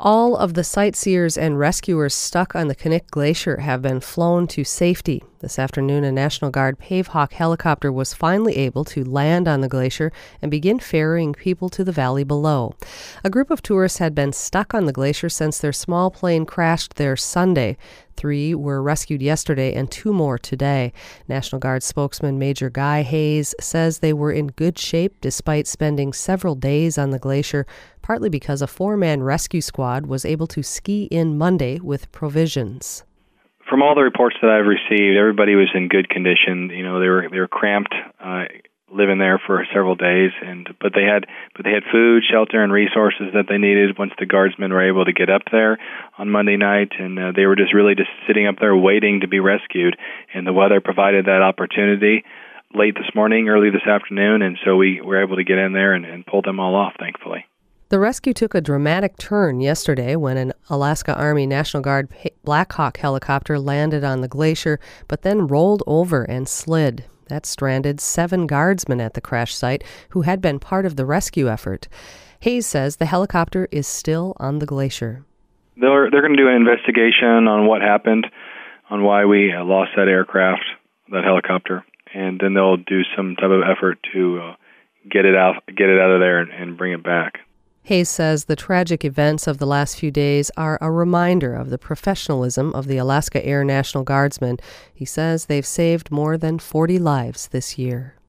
All of the sightseers and rescuers stuck on the Knik Glacier have been flown to safety. This afternoon, a National Guard Pavehawk helicopter was finally able to land on the glacier and begin ferrying people to the valley below. A group of tourists had been stuck on the glacier since their small plane crashed there Sunday. 3 were rescued yesterday and 2 more today. National Guard spokesman Major Guy Hayes says they were in good shape despite spending several days on the glacier, partly because a 4-man rescue squad was able to ski in Monday with provisions. From all the reports that I've received, everybody was in good condition. You know, they were cramped, living there for several days, but they had food, shelter, and resources that they needed once the guardsmen were able to get up there on Monday night, and they were just sitting up there waiting to be rescued. And the weather provided that opportunity late this morning, early this afternoon, and so we were able to get in there and pull them all off, thankfully. The rescue took a dramatic turn yesterday when an Alaska Army National Guard Black Hawk helicopter landed on the glacier, but then rolled over and slid. That stranded 7 guardsmen at the crash site who had been part of the rescue effort. Hayes says the helicopter is still on the glacier. They're going to do an investigation on what happened, on why we lost that aircraft, that helicopter, and then they'll do some type of effort to get it out of there and bring it back. Hayes says the tragic events of the last few days are a reminder of the professionalism of the Alaska Air National Guardsmen. He says they've saved more than 40 lives this year.